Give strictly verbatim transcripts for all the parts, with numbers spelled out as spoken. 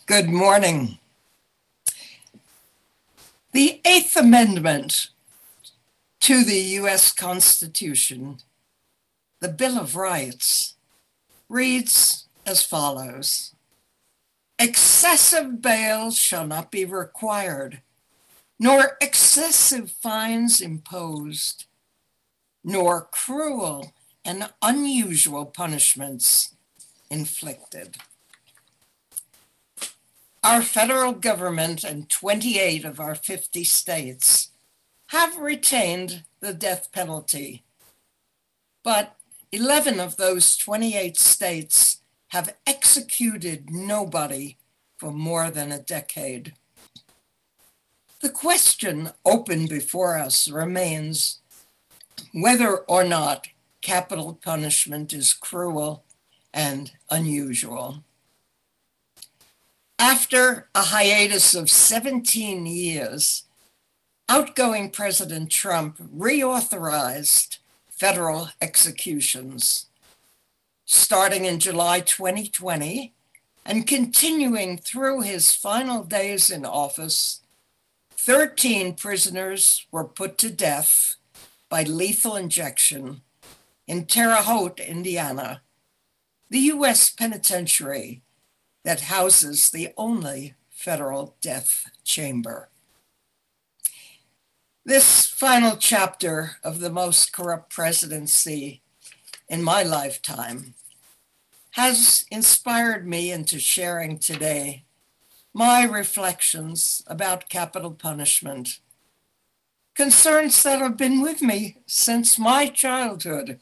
Good morning. The Eighth Amendment to the U S Constitution, the Bill of Rights, reads as follows. Excessive bail shall not be required, nor excessive fines imposed, nor cruel and unusual punishments inflicted. Our federal government and twenty-eight of our fifty states have retained the death penalty, but eleven of those twenty-eight states have executed nobody for more than a decade. The question open before us remains whether or not capital punishment is cruel and unusual. After a hiatus of seventeen years, outgoing President Trump reauthorized federal executions. Starting in July twenty twenty and continuing through his final days in office, thirteen prisoners were put to death by lethal injection in Terre Haute, Indiana, the U S penitentiary that houses the only federal death chamber. This final chapter of the most corrupt presidency in my lifetime has inspired me into sharing today my reflections about capital punishment, concerns that have been with me since my childhood.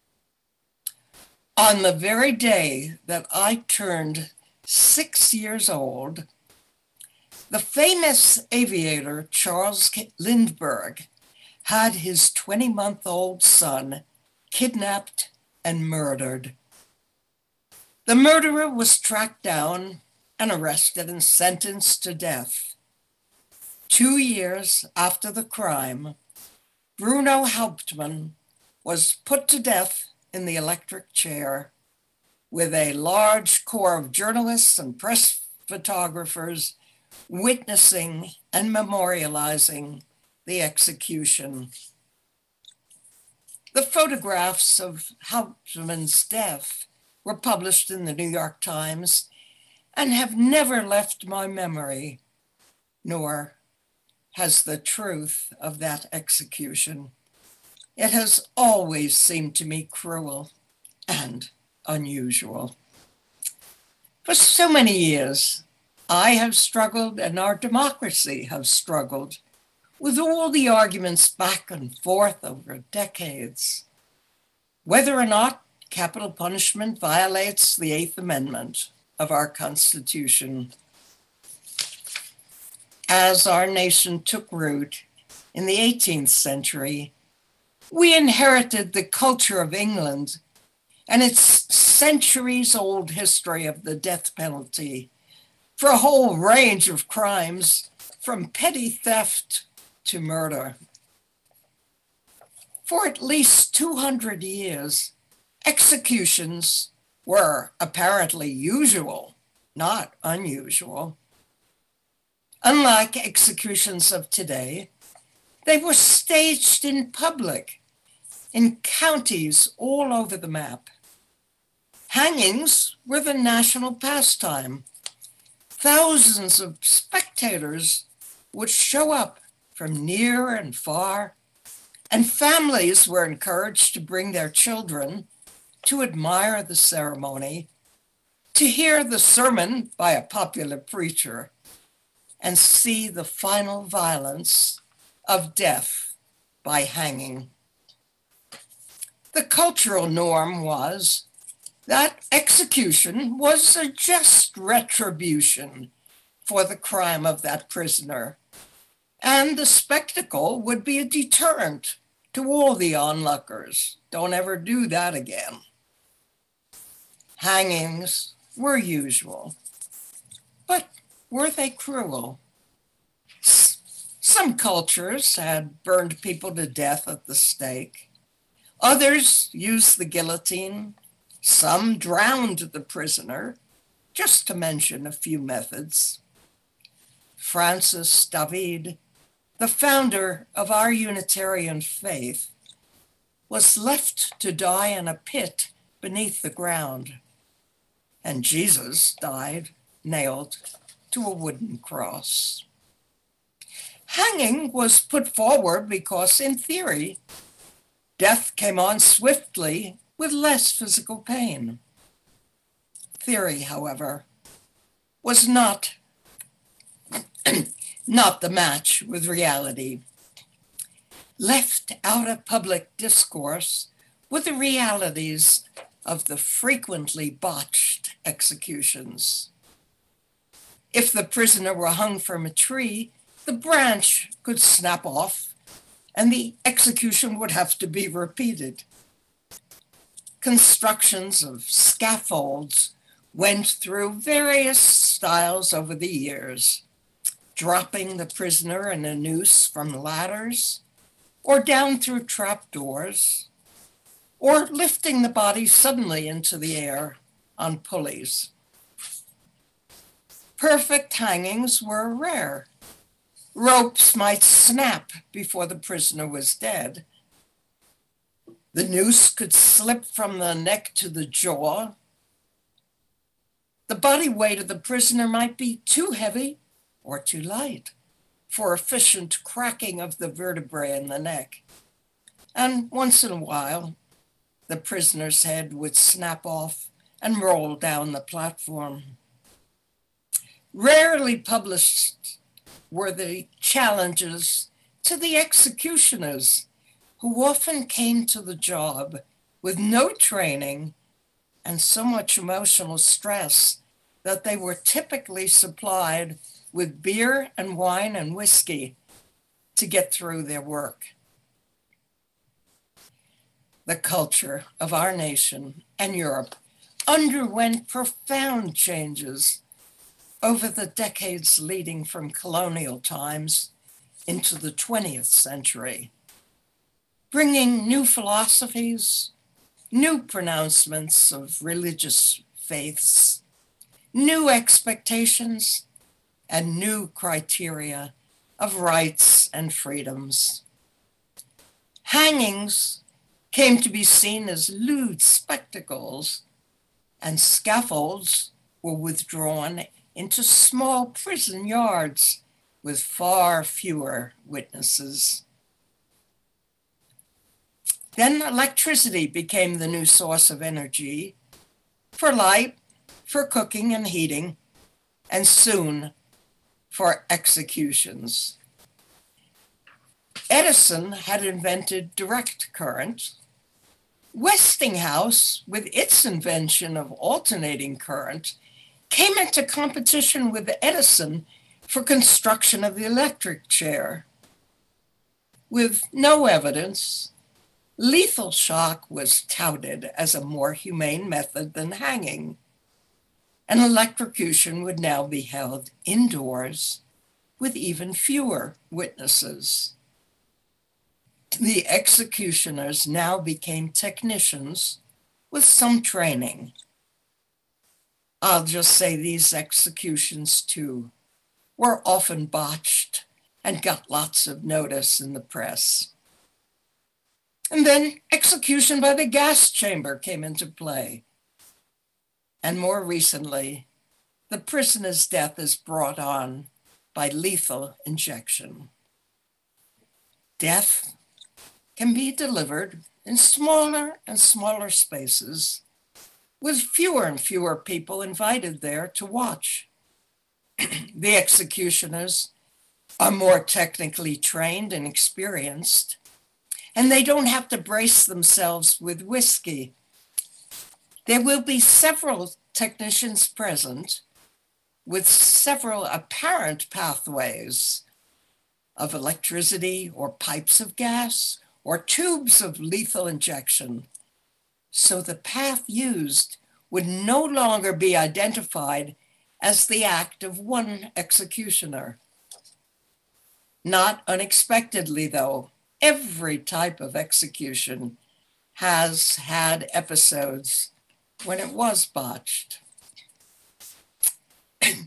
On the very day that I turned six years old, the famous aviator Charles Lindbergh had his twenty-month-old son kidnapped and murdered. The murderer was tracked down and arrested and sentenced to death. Two years after the crime, Bruno Hauptmann was put to death in the electric chair with a large corps of journalists and press photographers witnessing and memorializing the execution. The photographs of Hauptmann's death were published in the New York Times and have never left my memory, nor has the truth of that execution. It has always seemed to me cruel and unusual. For so many years, I have struggled and our democracy has struggled with all the arguments back and forth over decades, whether or not capital punishment violates the Eighth Amendment of our Constitution. As our nation took root in the eighteenth century, we inherited the culture of England and its centuries-old history of the death penalty for a whole range of crimes, from petty theft to murder. For at least two hundred years, executions were apparently usual, not unusual. Unlike executions of today, they were staged in public, in counties all over the map. Hangings were the national pastime. Thousands of spectators would show up from near and far, and families were encouraged to bring their children to admire the ceremony, to hear the sermon by a popular preacher, and see the final violence of death by hanging. The cultural norm was that execution was a just retribution for the crime of that prisoner, and the spectacle would be a deterrent to all the onlookers. Don't ever do that again. Hangings were usual, but were they cruel? Some cultures had burned people to death at the stake. Others used the guillotine. Some drowned the prisoner just to mention a few methods. Francis David, the founder of our Unitarian faith, was left to die in a pit beneath the ground, and Jesus died nailed to a wooden cross. Hanging was put forward because, in theory, death came on swiftly with less physical pain. Theory, however, was not, not the match with reality. Left out of public discourse were the realities of the frequently botched executions. If the prisoner were hung from a tree, the branch could snap off and the execution would have to be repeated. Constructions of scaffolds went through various styles over the years, dropping the prisoner in a noose from ladders, or down through trapdoors, or lifting the body suddenly into the air on pulleys. Perfect hangings were rare. Ropes might snap before the prisoner was dead. The noose could slip from the neck to the jaw. The body weight of the prisoner might be too heavy or too light for efficient cracking of the vertebrae in the neck. And once in a while, the prisoner's head would snap off and roll down the platform. Rarely published were the challenges to the executioners, who often came to the job with no training and so much emotional stress that they were typically supplied with beer and wine and whiskey to get through their work. The culture of our nation and Europe underwent profound changes over the decades leading from colonial times into the twentieth century, bringing new philosophies, new pronouncements of religious faiths, new expectations, and new criteria of rights and freedoms. Hangings came to be seen as lewd spectacles, and scaffolds were withdrawn into small prison yards with far fewer witnesses. Then electricity became the new source of energy for light, for cooking and heating, and soon for executions. Edison had invented direct current. Westinghouse, with its invention of alternating current, came into competition with Edison for construction of the electric chair. With no evidence, lethal shock was touted as a more humane method than hanging, and electrocution would now be held indoors with even fewer witnesses. The executioners now became technicians with some training. I'll just say these executions, too, were often botched and got lots of notice in the press. And then execution by the gas chamber came into play. And more recently, the prisoner's death is brought on by lethal injection. Death can be delivered in smaller and smaller spaces, with fewer and fewer people invited there to watch. The executioners are more technically trained and experienced, and they don't have to brace themselves with whiskey. There will be several technicians present with several apparent pathways of electricity or pipes of gas or tubes of lethal injection. So the path used would no longer be identified as the act of one executioner. Not unexpectedly, though, every type of execution has had episodes when it was botched.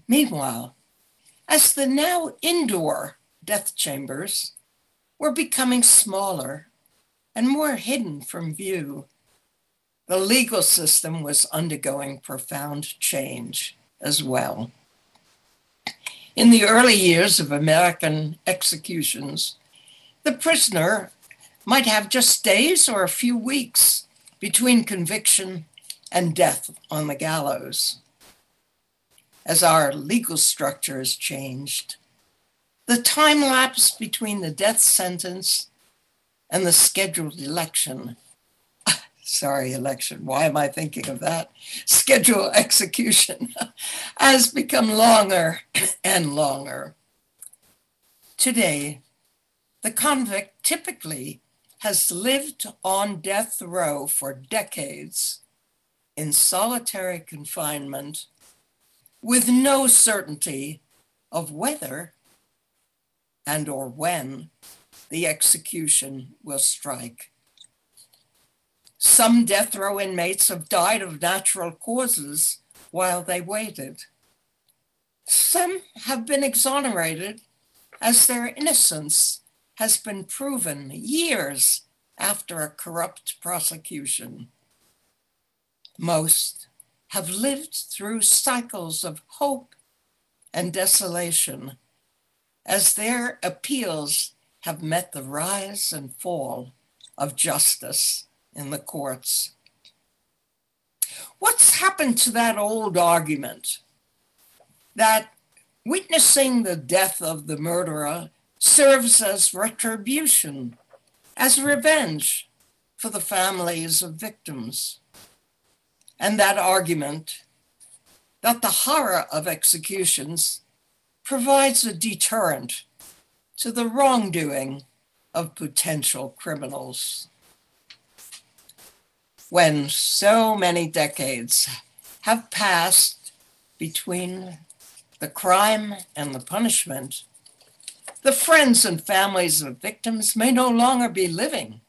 Meanwhile, as the now indoor death chambers were becoming smaller and more hidden from view, the legal system was undergoing profound change as well. In the early years of American executions, the prisoner might have just days or a few weeks between conviction and death on the gallows. As our legal structure has changed, the time lapse between the death sentence and the scheduled election, sorry, election, why am I thinking of that? Scheduled execution has become longer and longer. Today, the convict typically has lived on death row for decades in solitary confinement with no certainty of whether and or when the execution will strike. Some death row inmates have died of natural causes while they waited. Some have been exonerated as their innocence has been proven years after a corrupt prosecution. Most have lived through cycles of hope and desolation as their appeals have met the rise and fall of justice in the courts. What's happened to that old argument that witnessing the death of the murderer serves as retribution, as revenge for the families of victims? And that argument that the horror of executions provides a deterrent to the wrongdoing of potential criminals. When so many decades have passed between the crime and the punishment, the friends and families of victims may no longer be living.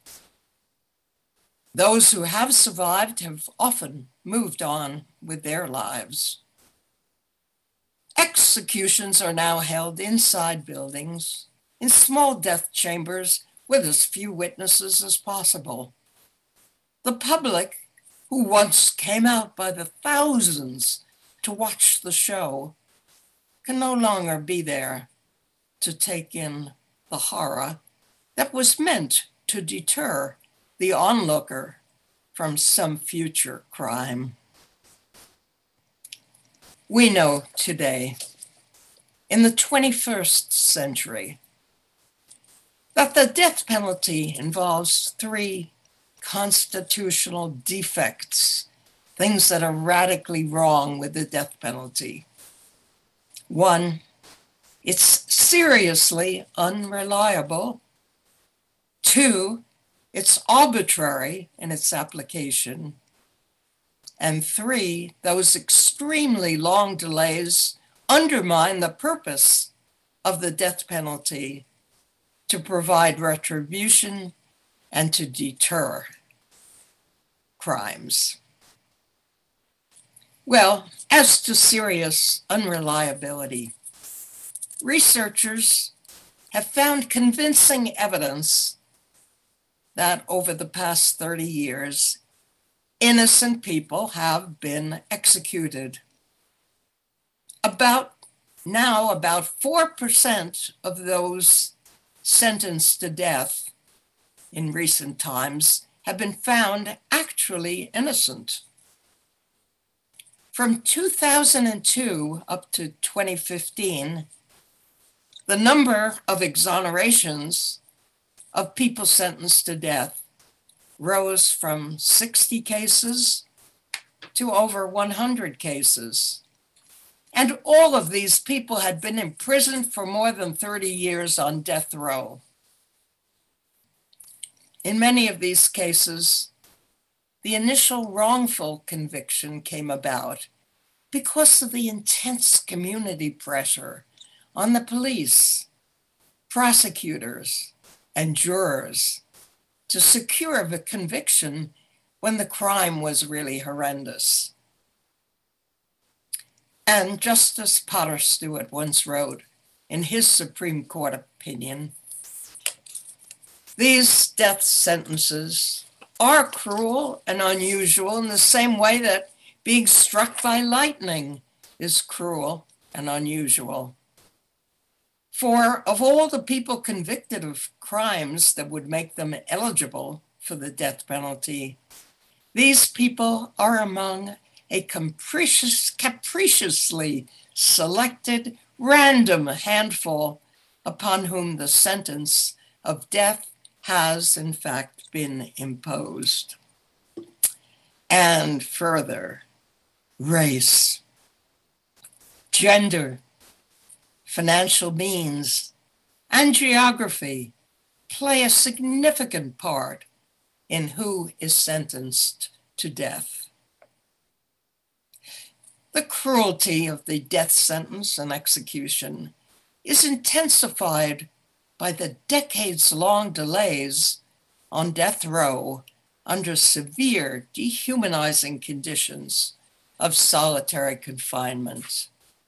Those who have survived have often moved on with their lives. Executions are now held inside buildings, in small death chambers with as few witnesses as possible. The public, who once came out by the thousands to watch the show, can no longer be there to take in the horror that was meant to deter the onlooker from some future crime. We know today, in the twenty-first century, that the death penalty involves three constitutional defects, things that are radically wrong with the death penalty. One, it's seriously unreliable. Two, it's arbitrary in its application. And three, those extremely long delays undermine the purpose of the death penalty to provide retribution and to deter crimes. Well, as to serious unreliability, researchers have found convincing evidence that over the past thirty years, innocent people have been executed. About now, about four percent of those sentenced to death in recent times have been found actually innocent. From two thousand two up to twenty fifteen, the number of exonerations of people sentenced to death rose from sixty cases to over one hundred cases. And all of these people had been imprisoned for more than thirty years on death row. In many of these cases, the initial wrongful conviction came about because of the intense community pressure on the police, prosecutors, and jurors to secure the conviction when the crime was really horrendous. And Justice Potter Stewart once wrote in his Supreme Court opinion, these death sentences are cruel and unusual in the same way that being struck by lightning is cruel and unusual. For of all the people convicted of crimes that would make them eligible for the death penalty, these people are among a capricious, capriciously selected random handful upon whom the sentence of death has in fact been imposed. And further, race, gender, financial means, and geography play a significant part in who is sentenced to death. The cruelty of the death sentence and execution is intensified by the decades-long delays on death row under severe, dehumanizing conditions of solitary confinement.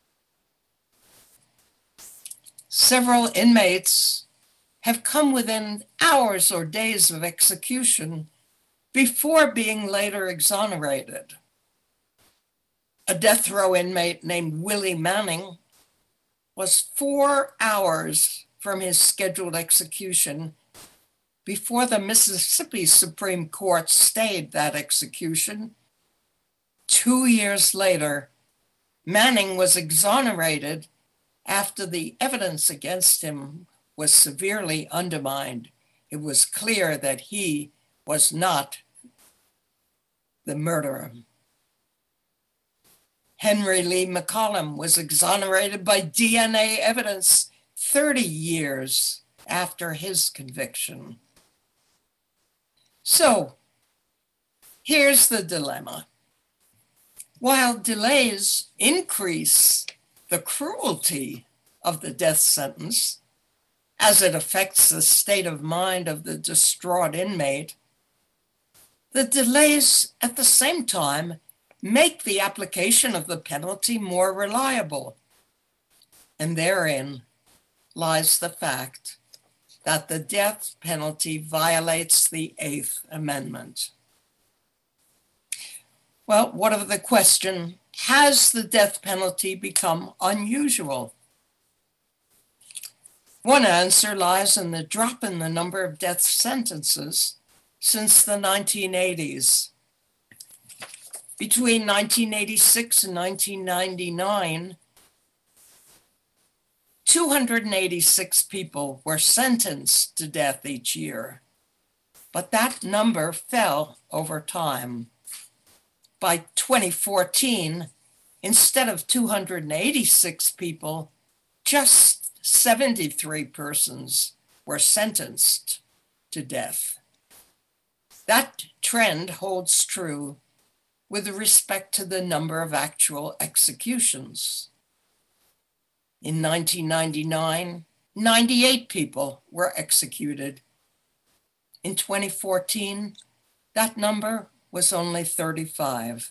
Several inmates have come within hours or days of execution before being later exonerated. A death row inmate named Willie Manning was four hours from his scheduled execution before the Mississippi Supreme Court stayed that execution. Two years later, Manning was exonerated after the evidence against him was severely undermined. It was clear that he was not the murderer. Henry Lee McCollum was exonerated by D N A evidence thirty years after his conviction. So, here's the dilemma. While delays increase the cruelty of the death sentence, as it affects the state of mind of the distraught inmate, the delays at the same time make the application of the penalty more reliable. And therein lies the fact that the death penalty violates the Eighth Amendment. Well, what of the question, has the death penalty become unusual? One answer lies in the drop in the number of death sentences since the nineteen eighties. Between nineteen eighty-six and nineteen ninety-nine, two hundred eighty-six people were sentenced to death each year, but that number fell over time. By twenty fourteen, instead of two hundred eighty-six people, just seventy-three persons were sentenced to death. That trend holds true with respect to the number of actual executions. In nineteen ninety-nine, ninety-eight people were executed. In twenty fourteen, that number was only thirty-five.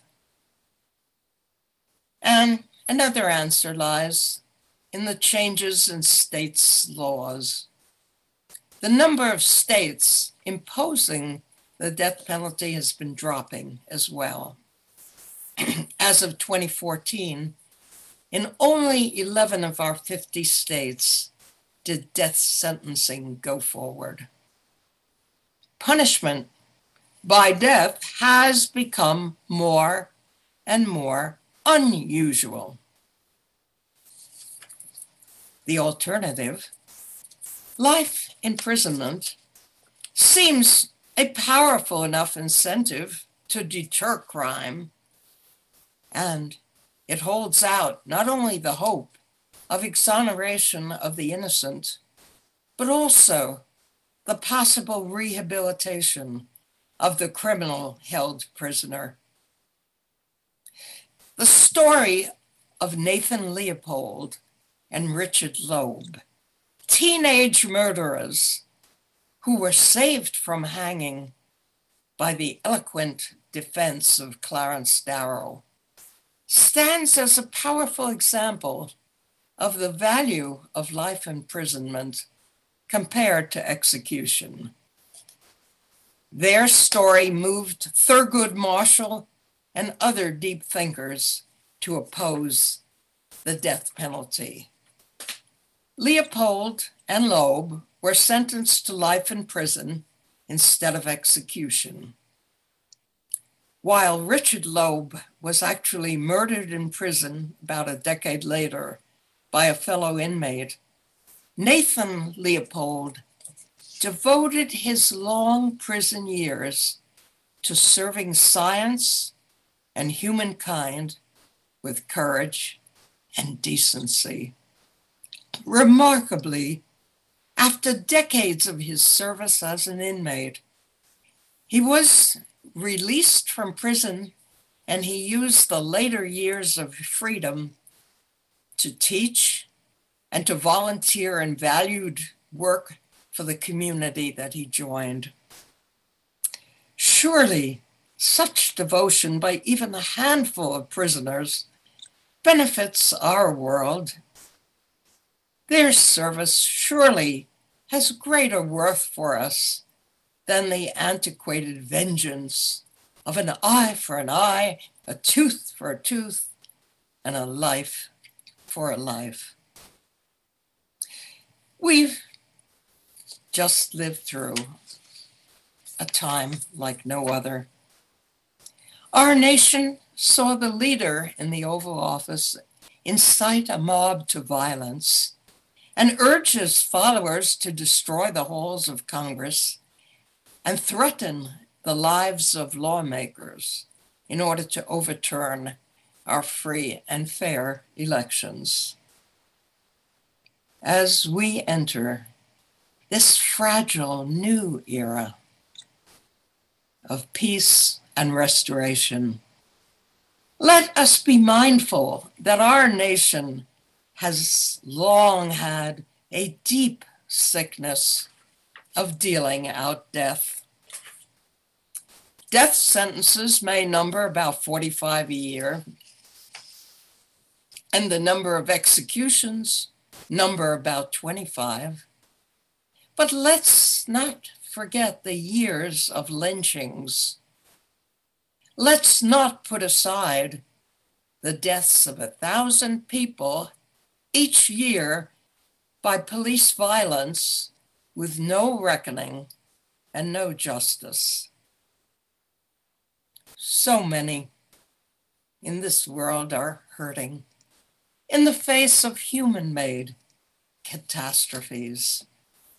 And another answer lies in the changes in states' laws. The number of states imposing the death penalty has been dropping as well. As of twenty fourteen, in only eleven of our fifty states did death sentencing go forward. Punishment by death has become more and more unusual. The alternative, life imprisonment, seems a powerful enough incentive to deter crime, and it holds out not only the hope of exoneration of the innocent, but also the possible rehabilitation of the criminal held prisoner. The story of Nathan Leopold and Richard Loeb, teenage murderers who were saved from hanging by the eloquent defense of Clarence Darrow, stands as a powerful example of the value of life imprisonment compared to execution. Their story moved Thurgood Marshall and other deep thinkers to oppose the death penalty. Leopold and Loeb were sentenced to life in prison instead of execution, while Richard Loeb was actually murdered in prison about a decade later by a fellow inmate. Nathan Leopold devoted his long prison years to serving science and humankind with courage and decency. Remarkably, after decades of his service as an inmate, he was released from prison, and he used the later years of freedom to teach and to volunteer in valued work for the community that he joined. Surely, such devotion by even a handful of prisoners benefits our world. Their service surely has greater worth for us than the antiquated vengeance of an eye for an eye, a tooth for a tooth, and a life for a life. We've just lived through a time like no other. Our nation saw the leader in the Oval Office incite a mob to violence and urge his followers to destroy the halls of Congress and threaten the lives of lawmakers in order to overturn our free and fair elections. As we enter this fragile new era of peace and restoration, let us be mindful that our nation has long had a deep sickness of dealing out death. Death sentences may number about forty-five a year, and the number of executions number about twenty-five. But let's not forget the years of lynchings. Let's not put aside the deaths of a thousand people each year by police violence with no reckoning and no justice. So many in this world are hurting in the face of human-made catastrophes.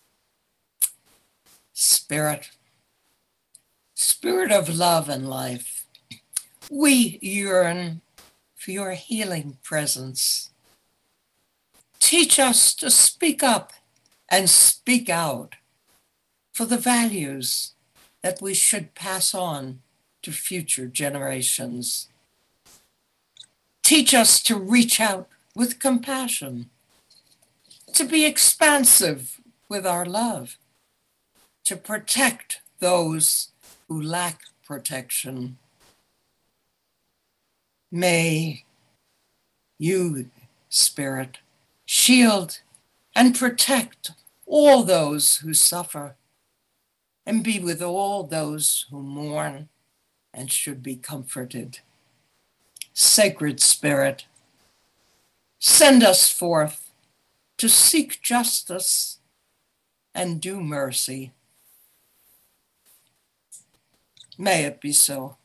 Spirit, Spirit of love and life, we yearn for your healing presence. Teach us to speak up and speak out for the values that we should pass on to future generations. Teach us to reach out with compassion, to be expansive with our love, to protect those who lack protection. May you, Spirit, shield and protect all those who suffer and be with all those who mourn and should be comforted. Sacred Spirit, send us forth to seek justice and do mercy. May it be so.